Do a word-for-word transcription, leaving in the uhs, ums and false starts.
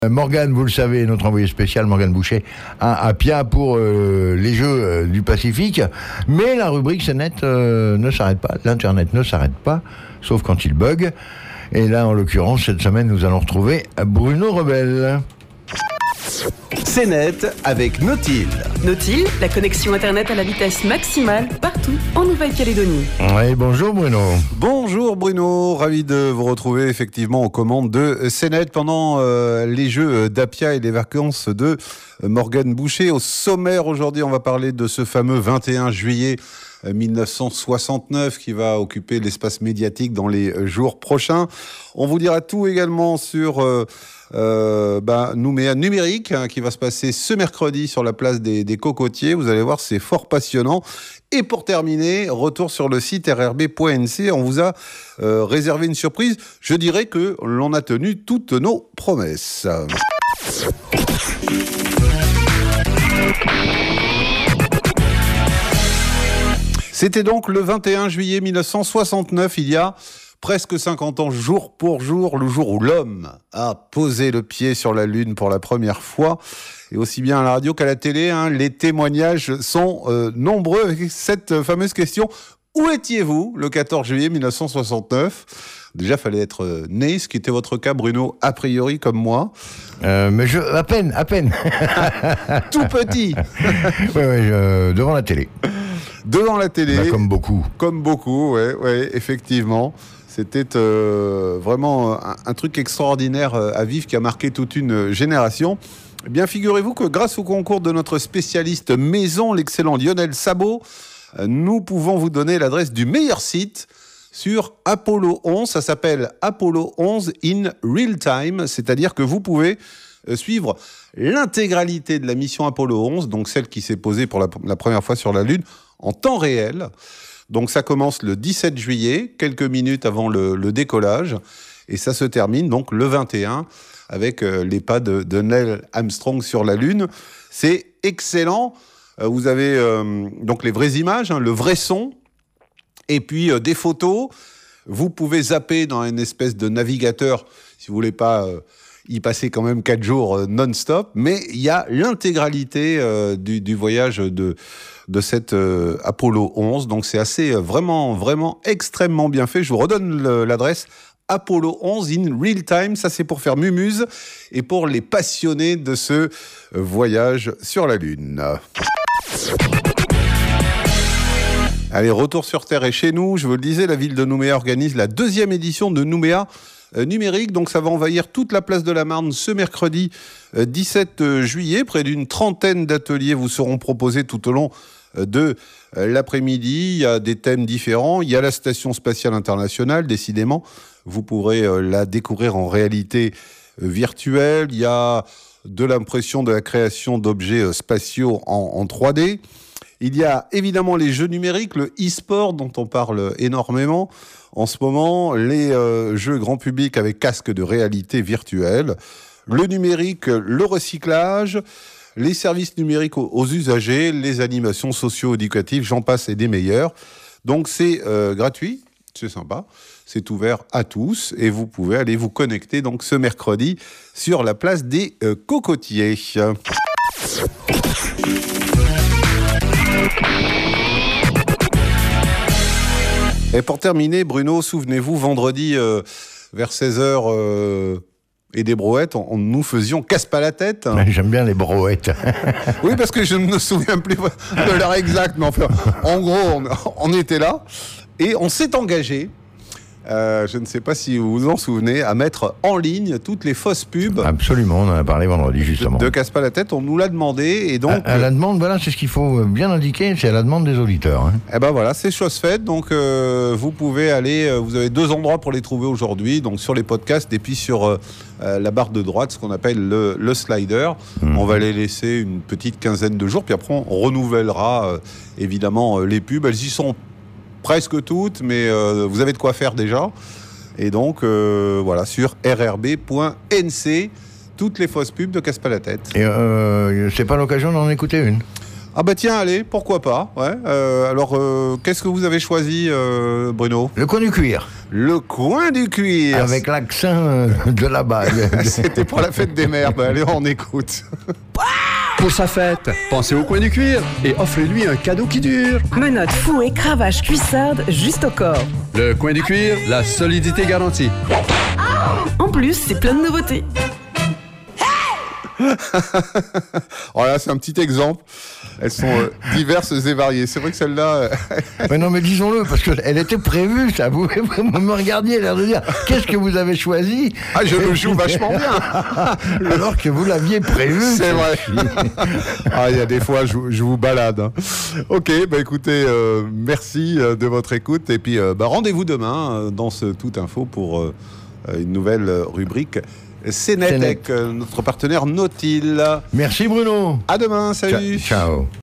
Morgane, vous le savez, notre envoyé spécial, Morgane Boucher, à, à Pia pour euh, les Jeux euh, du Pacifique. Mais la rubrique C net euh, ne s'arrête pas, l'Internet ne s'arrête pas, sauf quand il bug. Et là, en l'occurrence, cette semaine, nous allons retrouver Bruno Rebel. C net avec Nautil. Nautil, la connexion Internet à la vitesse maximale partout en Nouvelle-Calédonie. Oui, bonjour Bruno. Bonjour Bruno, ravi de vous retrouver effectivement aux commandes de C net pendant euh, les Jeux d'Apia et les vacances de Morgane Boucher. Au sommaire aujourd'hui, on va parler de ce fameux vingt et un juillet mille neuf cent soixante-neuf qui va occuper l'espace médiatique dans les jours prochains. On vous dira tout également sur euh, euh, bah, Nouméa numérique hein, qui va se passer ce mercredi sur la place des, des Cocotiers. Vous allez voir, c'est fort passionnant. Et pour terminer, retour sur le site r r b point n c. On vous a euh, réservé une surprise. Je dirais que l'on a tenu toutes nos promesses. C'était donc le vingt et un juillet mille neuf cent soixante-neuf, il y a presque cinquante ans, jour pour jour, le jour où l'homme a posé le pied sur la Lune pour la première fois. Et aussi bien à la radio qu'à la télé, hein, les témoignages sont euh, nombreux avec cette fameuse question. Où étiez-vous le quatorze juillet mille neuf cent soixante-neuf ? Déjà, fallait être euh, né, ce qui était votre cas, Bruno, a priori, comme moi. Euh, mais je, à peine, à peine. Tout petit. Oui, oui, je, devant la télé. Devant la télé. Bah, comme beaucoup. Comme beaucoup, oui, ouais, effectivement. C'était euh, vraiment un, un truc extraordinaire à vivre qui a marqué toute une génération. Eh bien, figurez-vous que grâce au concours de notre spécialiste maison, l'excellent Lionel Sabot, nous pouvons vous donner l'adresse du meilleur site sur Apollo onze. Ça s'appelle Apollo onze in real time, c'est-à-dire que vous pouvez suivre l'intégralité de la mission Apollo onze, donc celle qui s'est posée pour la, la première fois sur la Lune, en temps réel. Donc ça commence le dix-sept juillet, quelques minutes avant le, le décollage, et ça se termine donc le vingt et un avec euh, les pas de, de Neil Armstrong sur la Lune. C'est excellent. Euh, vous avez euh, donc les vraies images, hein, le vrai son, et puis euh, des photos. Vous pouvez zapper dans une espèce de navigateur, si vous voulez pas euh, y passer quand même quatre jours euh, non-stop, mais il y a l'intégralité euh, du, du voyage de, de cette euh, Apollo onze. Donc c'est assez, euh, vraiment, vraiment extrêmement bien fait. Je vous redonne le, l'adresse Apollo onze in real time. Ça, c'est pour faire mumuse et pour les passionnés de ce euh, voyage sur la Lune. Allez, retour sur Terre et chez nous. Je vous le disais, la ville de Nouméa organise la deuxième édition de Nouméa euh, numérique. Donc, ça va envahir toute la place de la Marne ce mercredi euh, dix-sept juillet. Près d'une trentaine d'ateliers vous seront proposés tout au long euh, de euh, l'après-midi. Il y a des thèmes différents. Il y a la Station spatiale internationale, décidément. Vous pourrez euh, la découvrir en réalité euh, virtuelle. Il y a de l'impression, de la création d'objets euh, spatiaux en, en trois D. Il y a évidemment les jeux numériques, le e-sport dont on parle énormément en ce moment, les euh, jeux grand public avec casque de réalité virtuelle, le numérique, le recyclage, les services numériques aux, aux usagers, les animations socio-éducatives, j'en passe et des meilleurs. Donc c'est euh, gratuit, c'est sympa, c'est ouvert à tous et vous pouvez aller vous connecter donc ce mercredi sur la place des euh, Cocotiers. Et pour terminer, Bruno, souvenez-vous, vendredi, euh, vers seize heures euh, et des brouettes, on, on, nous faisions casse-pas la tête. Hein. J'aime bien les brouettes. Oui, parce que je ne me souviens plus de l'heure exacte, mais enfin, en gros, on, on était là et on s'est engagé. Euh, je ne sais pas si vous vous en souvenez, à mettre en ligne toutes les fausses pubs. Absolument, on en a parlé vendredi justement. De, de casse pas la tête, on nous l'a demandé et donc. À, à la demande, voilà, c'est ce qu'il faut bien indiquer, c'est à la demande des auditeurs. Hein. Eh ben voilà, c'est chose faite. Donc euh, vous pouvez aller, euh, vous avez deux endroits pour les trouver aujourd'hui, donc sur les podcasts et puis sur euh, euh, la barre de droite, ce qu'on appelle le, le slider. Mmh. On va les laisser une petite quinzaine de jours, puis après on renouvellera euh, évidemment euh, les pubs. Elles y sont presque toutes, mais euh, vous avez de quoi faire déjà. Et donc, euh, voilà, sur r r b point n c, toutes les fausses pubs de Casse pas la tête. Et euh, c'est pas l'occasion d'en écouter une ? Ah bah tiens, allez, pourquoi pas. Ouais. Euh, alors, euh, qu'est-ce que vous avez choisi, euh, Bruno ? Le coin du cuir. Le coin du cuir. Avec l'accent de là-bas. C'était pour la fête des mères. Bah, allez, on écoute. Pour sa fête, pensez au coin du cuir et offrez-lui un cadeau qui dure. Menottes, fouets, cravache, cuissardes, juste au corps. Le coin du cuir, la solidité garantie. En plus, c'est plein de nouveautés. Voilà, c'est un petit exemple. Elles sont euh, diverses et variées. C'est vrai que celle-là... Euh... Mais non, mais disons-le, parce qu'elle était prévue, ça. Vous, vous me regardiez, l'air de dire, qu'est-ce que vous avez choisi? Ah, je le joue vachement bien. Alors que vous l'aviez prévu. C'est vrai. Ah, il y a des fois, je, je vous balade. Hein. Ok, bah écoutez, euh, merci de votre écoute. Et puis, euh, bah, rendez-vous demain euh, dans ce Tout Info pour euh, une nouvelle rubrique. Cénet avec euh, notre partenaire Nautil. Merci Bruno. À demain, salut. Ciao. Ciao.